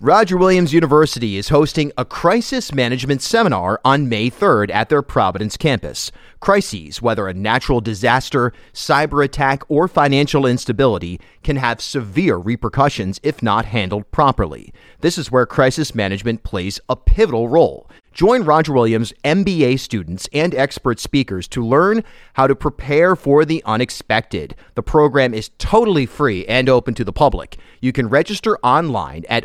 Roger Williams University is hosting a crisis management seminar on May 3rd at their Providence campus. Crises, whether a natural disaster, cyber attack, or financial instability, can have severe repercussions if not handled properly. This is where crisis management plays a pivotal role. Join Roger Williams MBA students and expert speakers to learn how to prepare for the unexpected. The program is totally free and open to the public. You can register online at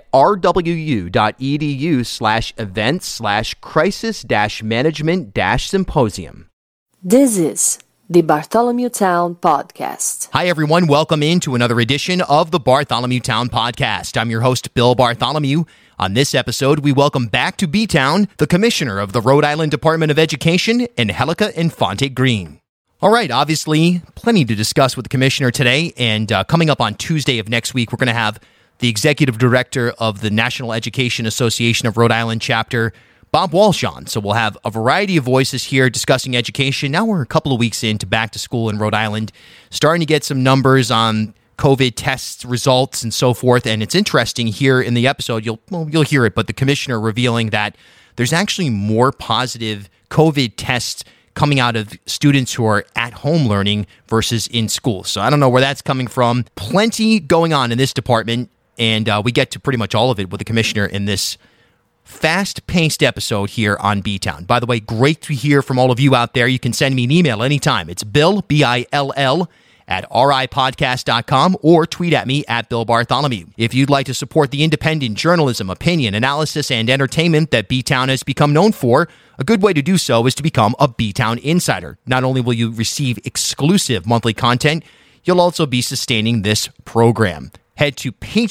rwu.edu/events/crisis-management-symposium. This is the Bartholomew Town Podcast. Hi, everyone. Welcome into another edition of the Bartholomew Town Podcast. I'm your host, Bill Bartholomew. On this episode, we welcome back to B-Town the Commissioner of the Rhode Island Department of Education, Angelica Infante Green. All right, obviously, plenty to discuss with the Commissioner today, and coming up on Tuesday of next week, we're going to have the Executive Director of the National Education Association of Rhode Island Chapter, Bob Walsh, on. So we'll have a variety of voices here discussing education. Now we're a couple of weeks into back to school in Rhode Island, starting to get some numbers on COVID test results and so forth. And it's interesting here in the episode, you'll hear it, but the commissioner revealing that there's actually more positive COVID tests coming out of students who are at home learning versus in school. So I don't know where that's coming from. Plenty going on in this department, and we get to pretty much all of it with the commissioner in this fast-paced episode here on B-Town. By the way, great to hear from all of you out there. You can send me an email anytime. It's Bill, B-I-L-L, at ripodcast.com, or tweet at me at Bill Bartholomew. If you'd like to support the independent journalism, opinion, analysis, and entertainment that B-Town has become known for, a good way to do so is to become a B-Town insider. Not only will you receive exclusive monthly content, you'll also be sustaining this program. Head to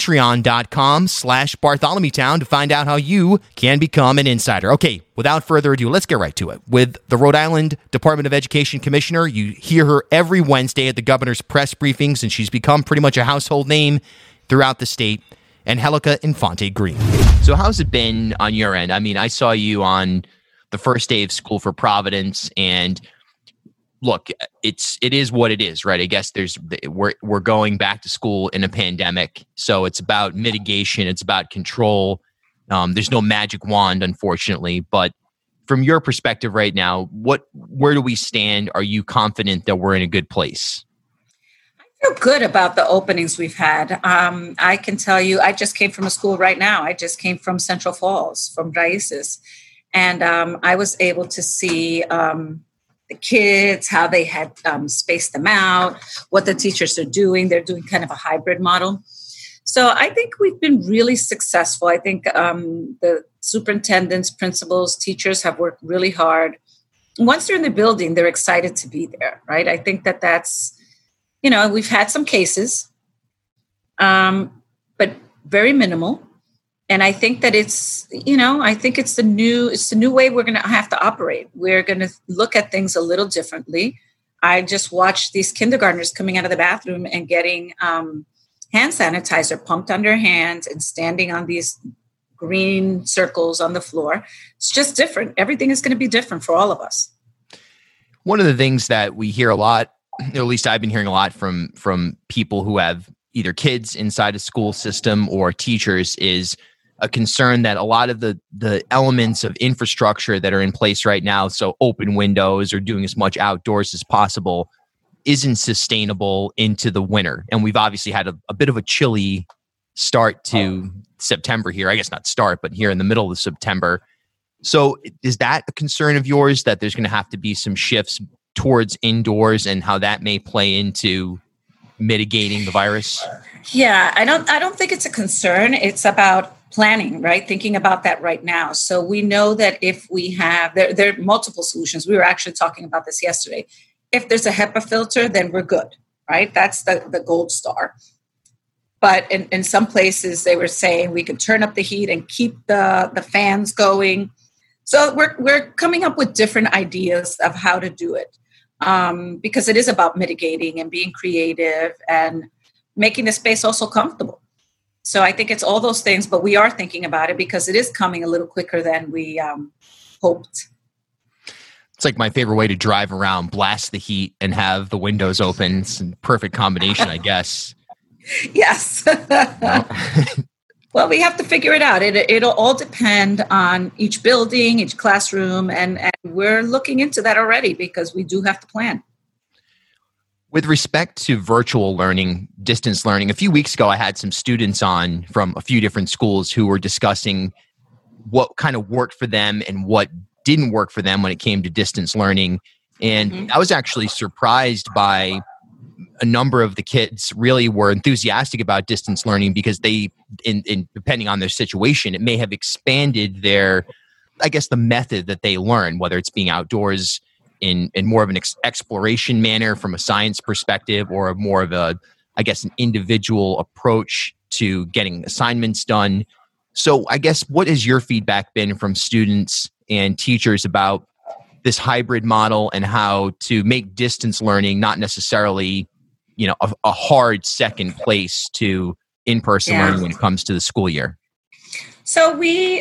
patreon.com/BartholomewTown to find out how you can become an insider. Okay, without further ado, let's get right to it. With the Rhode Island Department of Education Commissioner, you hear her every Wednesday at the governor's press briefings, and she's become pretty much a household name throughout the state, Angelica Infante Green. So how's it been on your end? I mean, I saw you on the first day of school for Providence, and look, it is what it is, right? I guess we're going back to school in a pandemic, so it's about mitigation, it's about control. There's no magic wand, unfortunately. But from your perspective right now, where do we stand? Are you confident that we're in a good place? I feel good about the openings we've had. I can tell you, I just came from a school right now. I just came from Central Falls, from Raices, and I was able to see the kids, how they had spaced them out, what the teachers are doing. They're doing kind of a hybrid model. So I think we've been really successful. I think the superintendents, principals, teachers have worked really hard. Once they're in the building, they're excited to be there, right? I think that's, we've had some cases, but very minimal. And I think that it's the new way we're going to have to operate. We're going to look at things a little differently. I just watched these kindergartners coming out of the bathroom and getting hand sanitizer pumped on their hands and standing on these green circles on the floor. It's just different. Everything is going to be different for all of us. One of the things that we hear a lot, or at least I've been hearing a lot from people who have either kids inside a school system or teachers, is a concern that a lot of the elements of infrastructure that are in place right now, so open windows or doing as much outdoors as possible, isn't sustainable into the winter. And we've obviously had a bit of a chilly start to September here. I guess not start, but here in the middle of September. So is that a concern of yours, that there's going to have to be some shifts towards indoors, and how that may play into mitigating the virus? Yeah, I don't think it's a concern. It's about planning, right? Thinking about that right now. So we know that if we have, there are multiple solutions. We were actually talking about this yesterday. If there's a HEPA filter, then we're good, right? That's the gold star. But in some places, they were saying we could turn up the heat and keep the fans going. So we're coming up with different ideas of how to do it, because it is about mitigating and being creative and making the space also comfortable. So I think it's all those things, but we are thinking about it because it is coming a little quicker than we hoped. It's like my favorite way to drive around, blast the heat and have the windows open. It's a perfect combination, I guess. Yes. Well, we have to figure it out. It'll all depend on each building, each classroom, and we're looking into that already because we do have to plan. With respect to virtual learning, distance learning, a few weeks ago, I had some students on from a few different schools who were discussing what kind of worked for them and what didn't work for them when it came to distance learning. And I was actually surprised by a number of the kids really were enthusiastic about distance learning because they, in depending on their situation, it may have expanded their, I guess, the method that they learn, whether it's being outdoors in more of an exploration manner from a science perspective, or more of a, I guess, an individual approach to getting assignments done. So I guess, what has your feedback been from students and teachers about this hybrid model and how to make distance learning not necessarily, a hard second place to in-person learning when it comes to the school year? So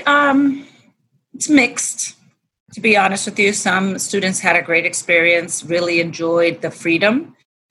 it's mixed. To be honest with you, some students had a great experience, really enjoyed the freedom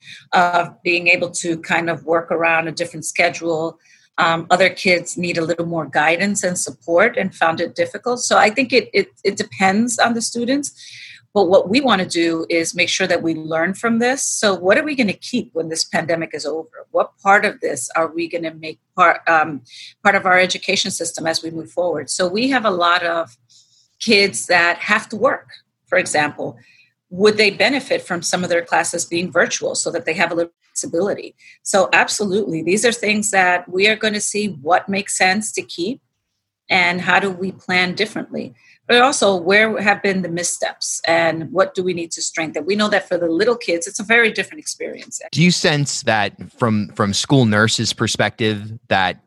of being able to kind of work around a different schedule. Other kids need a little more guidance and support and found it difficult. So I think it depends on the students. But what we want to do is make sure that we learn from this. So what are we going to keep when this pandemic is over? What part of this are we going to make part of our education system as we move forward? So we have a lot of kids that have to work, for example. Would they benefit from some of their classes being virtual so that they have a little flexibility? So absolutely, these are things that we are going to see what makes sense to keep and how do we plan differently. But also, where have been the missteps and what do we need to strengthen? We know that for the little kids, it's a very different experience. Do you sense that from school nurses' perspective that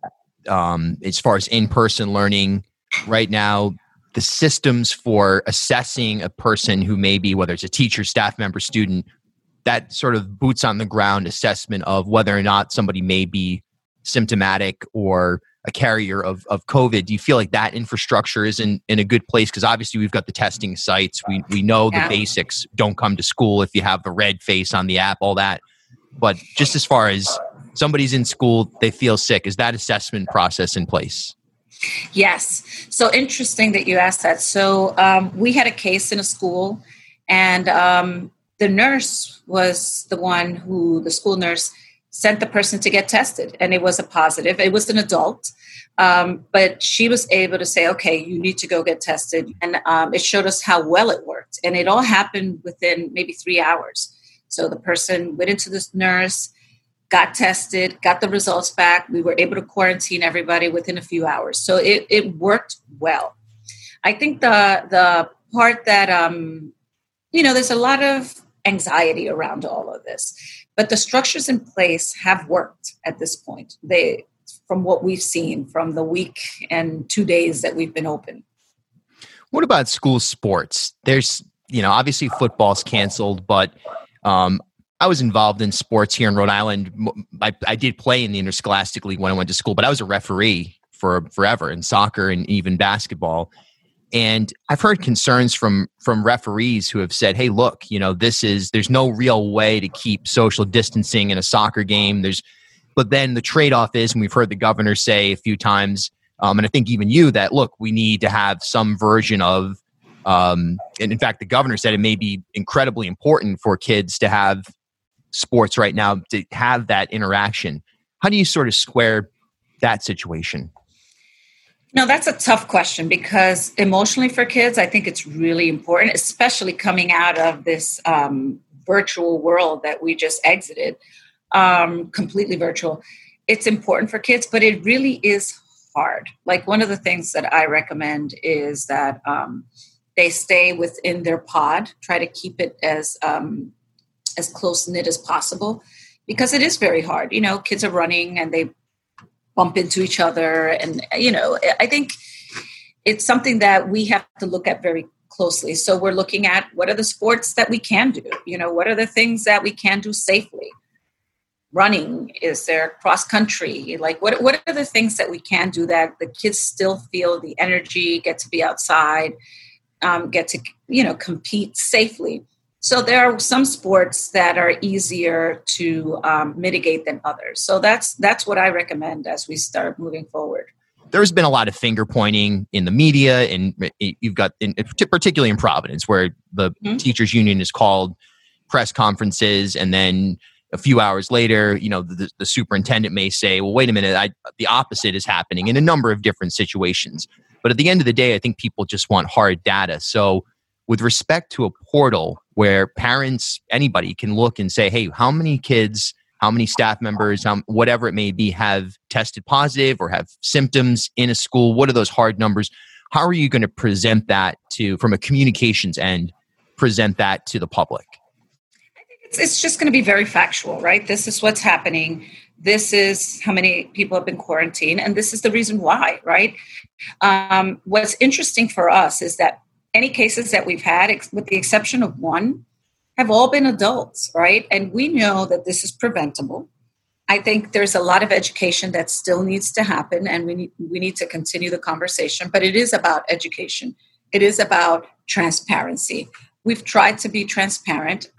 as far as in-person learning right now, the systems for assessing a person who may be, whether it's a teacher, staff member, student, that sort of boots on the ground assessment of whether or not somebody may be symptomatic or a carrier of COVID, do you feel like that infrastructure is in a good place? Because obviously we've got the testing sites. We know the basics. Don't come to school if you have the red face on the app, all that. But just as far as somebody's in school, they feel sick, is that assessment process in place? Yes. So interesting that you asked that. So we had a case in a school, and the nurse was the school nurse sent the person to get tested, and it was a positive. It was an adult, but she was able to say, okay, you need to go get tested. And it showed us how well it worked. And it all happened within maybe 3 hours. So the person went into this nurse, got tested, got the results back. We were able to quarantine everybody within a few hours. So it worked well. I think the part that, there's a lot of anxiety around all of this, but the structures in place have worked at this point. From what we've seen from the week and 2 days that we've been open. What about school sports? There's, obviously football's canceled, but I was involved in sports here in Rhode Island. I did play in the interscholastic league when I went to school, but I was a referee for forever in soccer and even basketball. And I've heard concerns from referees who have said, hey, look, there's no real way to keep social distancing in a soccer game. But then the trade-off is, and we've heard the governor say a few times, and I think even you, that, look, we need to have some version of, and in fact, the governor said it may be incredibly important for kids to have sports right now, to have that interaction. How do you sort of square that situation? No, that's a tough question, because emotionally for kids, I think it's really important, especially coming out of this virtual world that we just exited, completely virtual. It's important for kids, but it really is hard. Like, one of the things that I recommend is that they stay within their pod, try to keep it as close-knit as possible, because it is very hard. Kids are running and they bump into each other. And, I think it's something that we have to look at very closely. So we're looking at, what are the sports that we can do? What are the things that we can do safely? Running, is there cross country? Like, what are the things that we can do that the kids still feel the energy, get to be outside, get to, compete safely? So there are some sports that are easier to mitigate than others. So that's what I recommend as we start moving forward. there's been a lot of finger pointing in the media, and you've got, particularly in Providence, where the teachers union is called press conferences, and then a few hours later, the superintendent may say, well, wait a minute, the opposite is happening in a number of different situations. But at the end of the day, I think people just want hard data. So with respect to a portal where parents, anybody can look and say, hey, how many kids, how many staff members, whatever it may be, have tested positive or have symptoms in a school? What are those hard numbers? How are you going to present that from a communications end, present that to the public? I think it's just going to be very factual, right? This is what's happening. This is how many people have been quarantined, and this is the reason why, right? What's interesting for us is that any cases that we've had, with the exception of one, have all been adults, right? And we know that this is preventable. I think there's a lot of education that still needs to happen, and we need to continue the conversation. But it is about education. It is about transparency. We've tried to be transparent.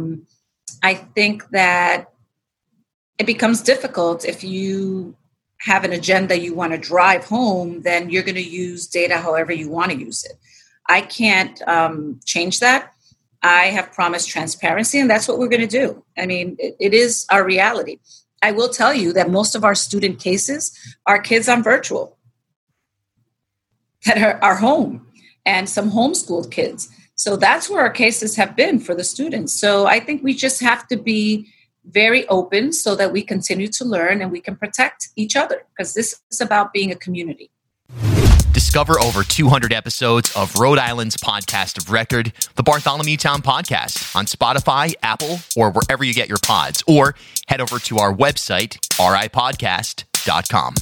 I think that it becomes difficult if you have an agenda you want to drive home, then you're going to use data however you want to use it. I can't change that. I have promised transparency, and that's what we're going to do. I mean, it is our reality. I will tell you that most of our student cases are kids on virtual that are home, and some homeschooled kids. So that's where our cases have been for the students. So I think we just have to be very open so that we continue to learn and we can protect each other, because this is about being a community. Discover over 200 episodes of Rhode Island's podcast of record, the Bartholomew Town Podcast, on Spotify, Apple, or wherever you get your pods. Or head over to our website, ripodcast.com.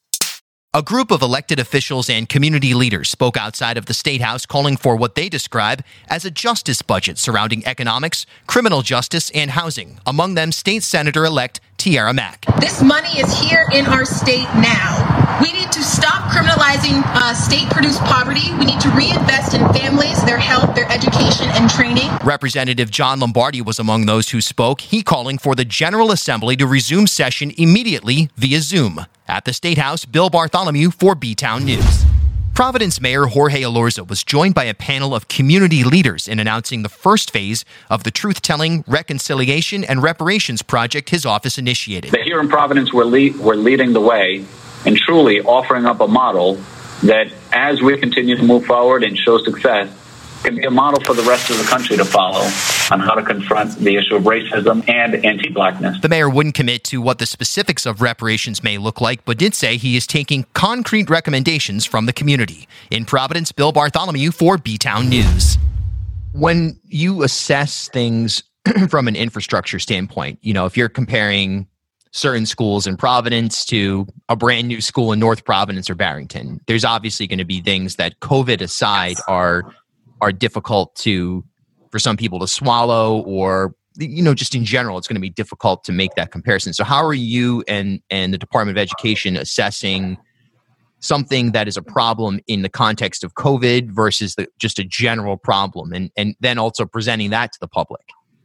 A group of elected officials and community leaders spoke outside of the State House calling for what they describe as a justice budget surrounding economics, criminal justice, and housing. Among them, State Senator-elect Tiara Mack. This money is here in our state now. We need to stop criminalizing state-produced poverty. We need to reinvest in families, their health, their education, and training. Representative John Lombardi was among those who spoke, he calling for the General Assembly to resume session immediately via Zoom. At the State House, Bill Bartholomew for B-Town News. Providence Mayor Jorge Elorza was joined by a panel of community leaders in announcing the first phase of the truth-telling, reconciliation, and reparations project his office initiated. Here in Providence, we're leading the way and truly offering up a model that, as we continue to move forward and show success, can be a model for the rest of the country to follow on how to confront the issue of racism and anti-Blackness. The mayor wouldn't commit to what the specifics of reparations may look like, but did say he is taking concrete recommendations from the community. In Providence, Bill Bartholomew for B-Town News. When you assess things from an infrastructure standpoint, if you're comparing certain schools in Providence to a brand new school in North Providence or Barrington, there's obviously going to be things that, COVID aside, are difficult for some people to swallow, or just in general, it's going to be difficult to make that comparison. So how are you and the Department of Education assessing something that is a problem in the context of COVID versus just a general problem, and then also presenting that to the public?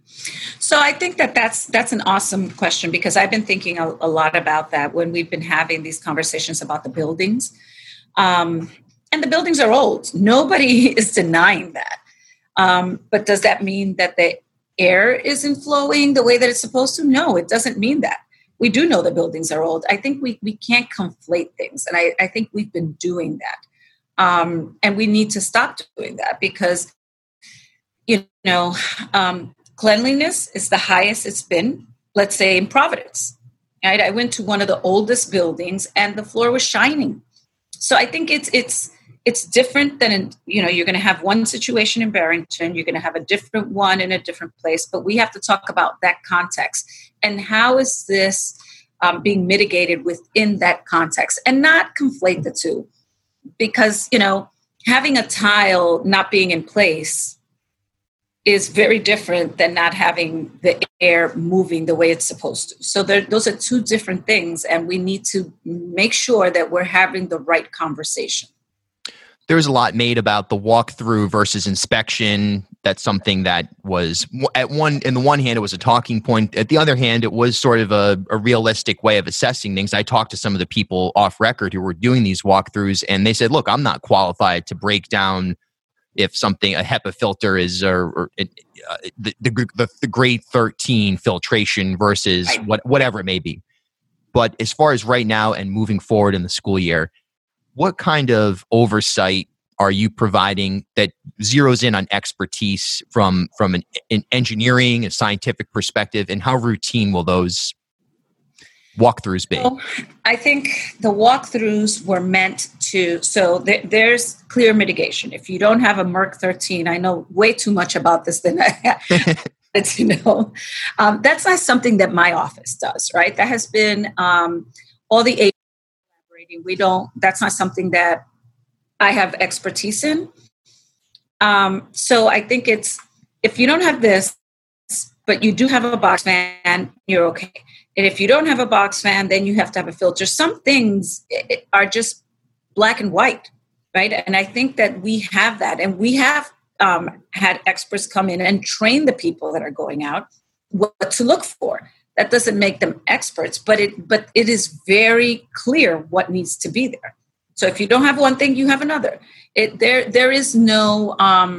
So I think that's an awesome question, because I've been thinking a lot about that when we've been having these conversations about the buildings. And the buildings are old. Nobody is denying that. But does that mean that the air isn't flowing the way that it's supposed to? No, it doesn't mean that. We do know the buildings are old. I think we can't conflate things. And I think we've been doing that. And we need to stop doing that, because, cleanliness is the highest it's been, let's say, in Providence. Right? I went to one of the oldest buildings and the floor was shining. So I think it's different than, you're going to have one situation in Barrington, you're going to have a different one in a different place, but we have to talk about that context and how is this being mitigated within that context, and not conflate the two, because, having a tile not being in place is very different than not having the air moving the way it's supposed to. So those are two different things, and we need to make sure that we're having the right conversation. there's a lot made about the walkthrough versus inspection. That's something that was in the one hand, it was a talking point. At the other hand, it was sort of a realistic way of assessing things. I talked to some of the people off record who were doing these walkthroughs, and they said, look, I'm not qualified to break down if something, a HEPA filter is the grade 13 filtration versus whatever it may be. But as far as right now and moving forward in the school year, what kind of oversight are you providing that zeroes in on expertise from an engineering, a scientific perspective, and how routine will those walkthroughs be? Well, I think the walkthroughs were meant to, so there's clear mitigation. If you don't have a MERC 13, I know way too much about this than I to know. That's not something that my office does, right? That has been all the agencies collaborating. That's not something that I have expertise in. So I think it's, if you don't have this, but you do have a box fan, you're okay. And if you don't have a box fan, then you have to have a filter. Some things are just black and white, right? And I think that we have that. And we have had experts come in and train the people that are going out what to look for. That doesn't make them experts, but it is very clear what needs to be there. So if you don't have one thing, you have another. There is no,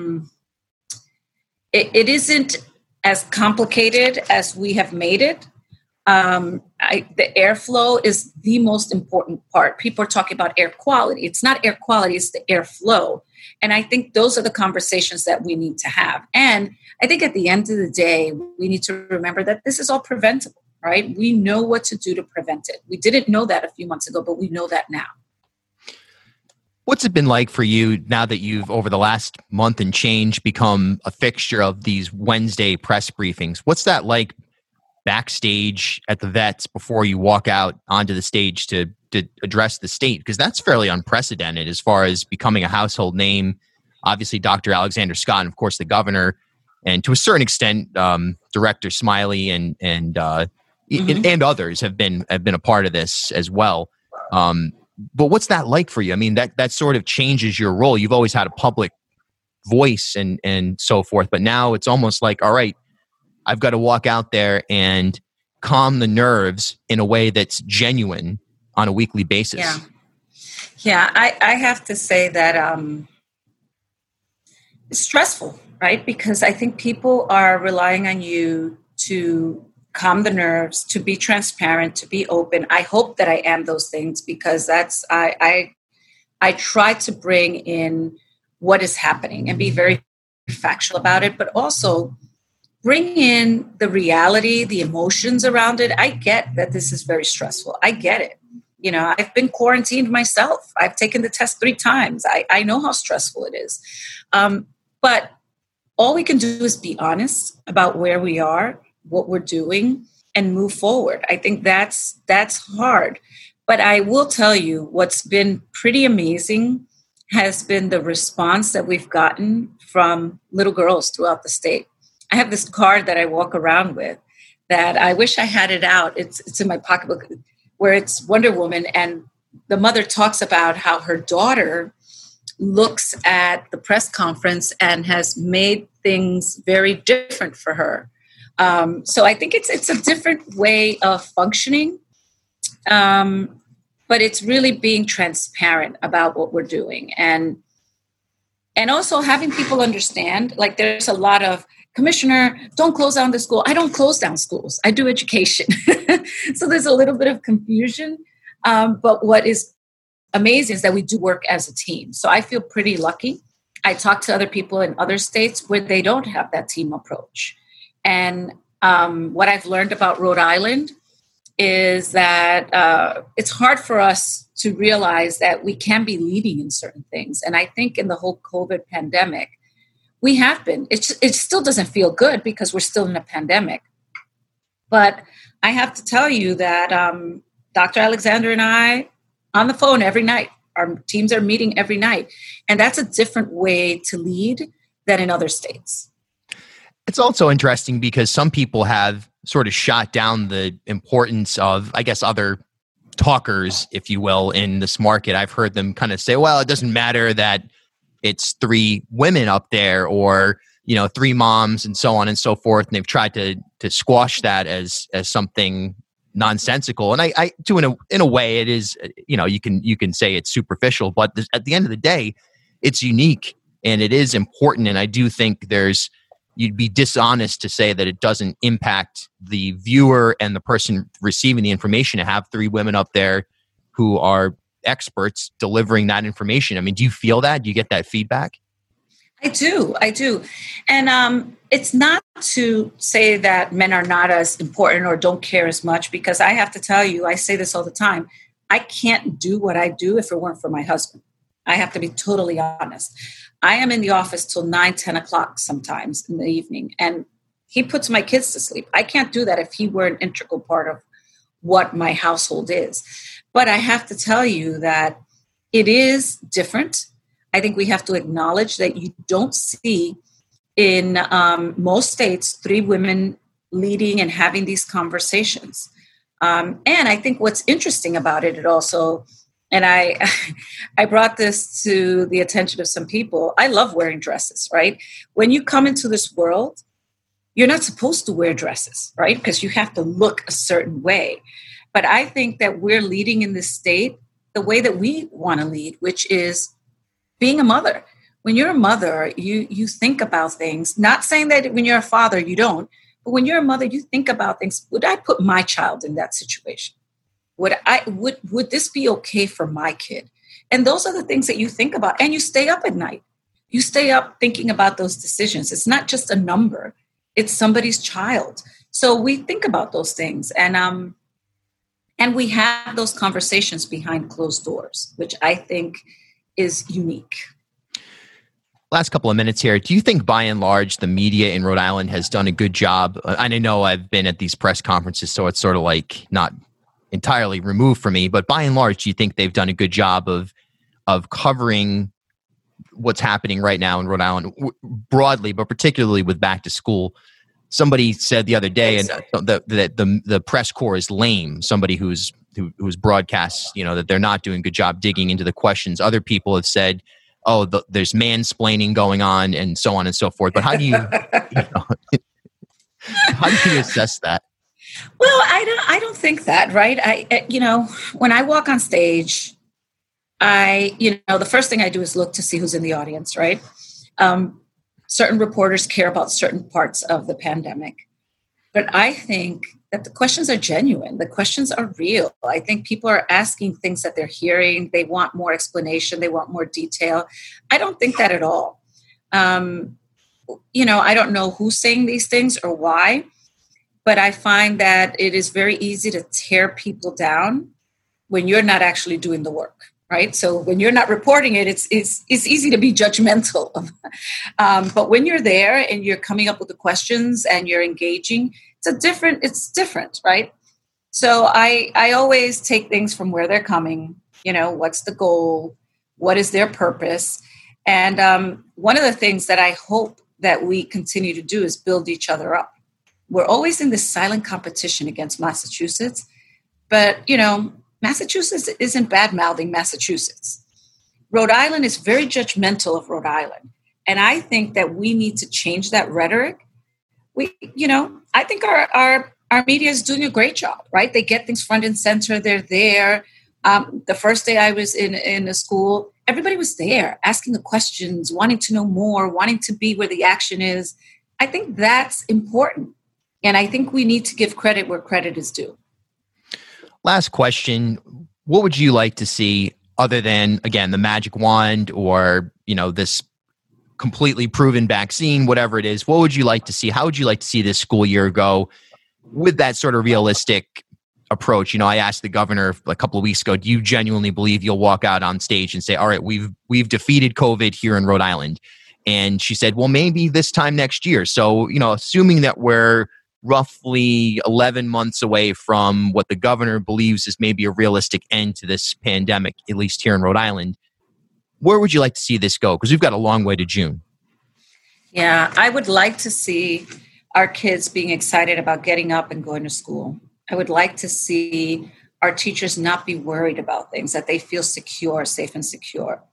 it isn't as complicated as we have made it. The airflow is the most important part. People are talking about air quality. It's not air quality, it's the airflow. And I think those are the conversations that we need to have. And I think at the end of the day, we need to remember that this is all preventable, right? We know what to do to prevent it. We didn't know that a few months ago, but we know that now. What's it been like for you now that you've, over the last month and change, become a fixture of these Wednesday press briefings? What's that like backstage at the vets before you walk out onto the stage to address the state? Because that's fairly unprecedented as far as becoming a household name. Obviously, Dr. Alexander Scott, and of course the governor, and to a certain extent, Director Smiley and others have been a part of this as well. But what's that like for you? I mean, that sort of changes your role. You've always had a public voice and so forth, but now it's almost like, all right, I've got to walk out there and calm the nerves in a way that's genuine on a weekly basis. Yeah. I have to say that it's stressful, right? Because I think people are relying on you to calm the nerves, to be transparent, to be open. I hope that I am those things because I try to bring in what is happening and be very factual about it, but also bring in the reality, the emotions around it. I get that this is very stressful. I get it. You know, I've been quarantined myself. I've taken the test 3 times. I know how stressful it is. But all we can do is be honest about where we are, what we're doing, and move forward. I think that's hard. But I will tell you what's been pretty amazing has been the response that we've gotten from little girls throughout the state. I have this card that I walk around with that I wish I had it out. It's in my pocketbook where it's Wonder Woman, and the mother talks about how her daughter looks at the press conference and has made things very different for her. So I think it's a different way of functioning, but it's really being transparent about what we're doing and also having people understand. Like there's a lot of, Commissioner, don't close down the school. I don't close down schools. I do education. So there's a little bit of confusion. But what is amazing is that we do work as a team. So I feel pretty lucky. I talk to other people in other states where they don't have that team approach. And what I've learned about Rhode Island is that it's hard for us to realize that we can be leading in certain things. And I think in the whole COVID pandemic, we have been. It still doesn't feel good because we're still in a pandemic. But I have to tell you that Dr. Alexander and I, on the phone every night, our teams are meeting every night. And that's a different way to lead than in other states. It's also interesting because some people have sort of shot down the importance of, I guess, other talkers, if you will, in this market. I've heard them kind of say, well, it doesn't matter that it's three women up there, or, you know, three moms and so on and so forth. And they've tried to squash that as something nonsensical. And I in a way it is, you know, you can say it's superficial, but at the end of the day, it's unique and it is important. And I do think you'd be dishonest to say that it doesn't impact the viewer and the person receiving the information to have three women up there who are experts delivering that information. I mean, do you feel that? Do you get that feedback? I do. And it's not to say that men are not as important or don't care as much, because I have to tell you, I say this all the time, I can't do what I do if it weren't for my husband. I have to be totally honest. I am in the office till 9, 10 o'clock sometimes in the evening, and he puts my kids to sleep. I can't do that if he were an integral part of what my household is. But I have to tell you that it is different. I think we have to acknowledge that you don't see in most states 3 women leading and having these conversations. And I think what's interesting about it also, and I brought this to the attention of some people, I love wearing dresses, right? When you come into this world, you're not supposed to wear dresses, right? Because you have to look a certain way. But I think that we're leading in this state the way that we want to lead, which is being a mother. When you're a mother, you think about things, not saying that when you're a father, you don't, but when you're a mother, you think about things. Would I put my child in that situation? Would this be okay for my kid? And those are the things that you think about. And you stay up at night. You stay up thinking about those decisions. It's not just a number. It's somebody's child. So we think about those things. And we have those conversations behind closed doors, which I think is unique. Last couple of minutes here. Do you think by and large the media in Rhode Island has done a good job? And I know I've been at these press conferences, so it's sort of like not entirely removed from me, but by and large, do you think they've done a good job of covering what's happening right now in Rhode Island broadly, but particularly with back to school? Somebody said the other day that the press corps is lame. Somebody who's broadcasts, you know, that they're not doing a good job digging into the questions. Other people have said, oh, there's mansplaining going on and so on and so forth. But how do you, how do you assess that? Well, I don't think that, right? When I walk on stage, the first thing I do is look to see who's in the audience, right? Certain reporters care about certain parts of the pandemic. But I think that the questions are genuine. The questions are real. I think people are asking things that they're hearing. They want more explanation. They want more detail. I don't think that at all. I don't know who's saying these things or why, but I find that it is very easy to tear people down when you're not actually doing the work. Right. So when you're not reporting it, it's easy to be judgmental. But when you're there and you're coming up with the questions and you're engaging, it's different. Right. So I always take things from where they're coming. You know, what's the goal? What is their purpose? And one of the things that I hope that we continue to do is build each other up. We're always in this silent competition against Massachusetts. But, Massachusetts isn't bad-mouthing Massachusetts. Rhode Island is very judgmental of Rhode Island. And I think that we need to change that rhetoric. I think our media is doing a great job, right? They get things front and center. They're there. The first day I was in a school, everybody was there asking the questions, wanting to know more, wanting to be where the action is. I think that's important. And I think we need to give credit where credit is due. Last question. What would you like to see other than, again, the magic wand or, this completely proven vaccine, whatever it is? What would you like to see? How would you like to see this school year go with that sort of realistic approach? I asked the governor a couple of weeks ago, do you genuinely believe you'll walk out on stage and say, all right, we've defeated COVID here in Rhode Island? And she said, well, maybe this time next year. So, assuming that we're roughly 11 months away from what the governor believes is maybe a realistic end to this pandemic, at least here in Rhode Island, where would you like to see this go? Because we've got a long way to June. Yeah, I would like to see our kids being excited about getting up and going to school. I would like to see our teachers not be worried about things, that they feel secure, safe and secure.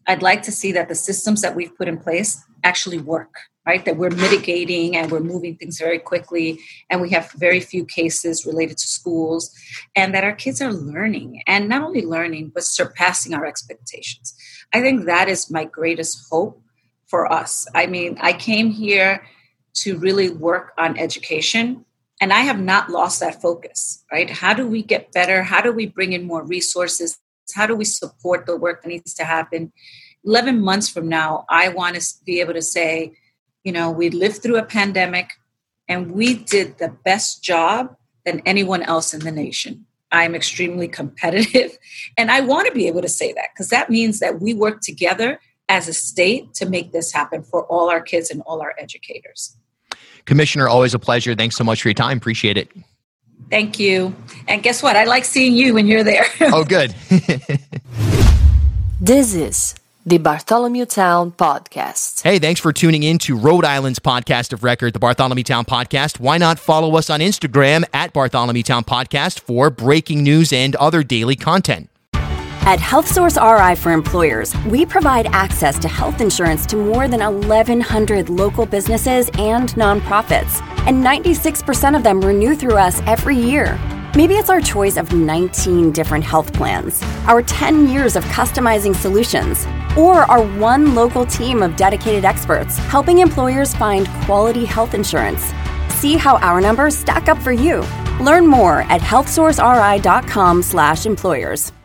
I'd like to see that the systems that we've put in place actually work, right? That we're mitigating and we're moving things very quickly, and we have very few cases related to schools, and that our kids are learning, and not only learning, but surpassing our expectations. I think that is my greatest hope for us. I mean, I came here to really work on education, and I have not lost that focus, right? How do we get better? How do we bring in more resources? How do we support the work that needs to happen? 11 months from now, I want to be able to say, you know, we lived through a pandemic and we did the best job than anyone else in the nation. I'm extremely competitive, and I want to be able to say that, because that means that we work together as a state to make this happen for all our kids and all our educators. Commissioner, always a pleasure. Thanks so much for your time. Appreciate it. Thank you. And guess what? I like seeing you when you're there. Oh, good. This is the Bartholomew Town Podcast. Hey, thanks for tuning in to Rhode Island's podcast of record, the Bartholomew Town Podcast. Why not follow us on Instagram at Bartholomew Town Podcast for breaking news and other daily content. At HealthSource RI for Employers, we provide access to health insurance to more than 1,100 local businesses and nonprofits, and 96% of them renew through us every year. Maybe it's our choice of 19 different health plans, our 10 years of customizing solutions, or our one local team of dedicated experts helping employers find quality health insurance. See how our numbers stack up for you. Learn more at healthsourceri.com/employers.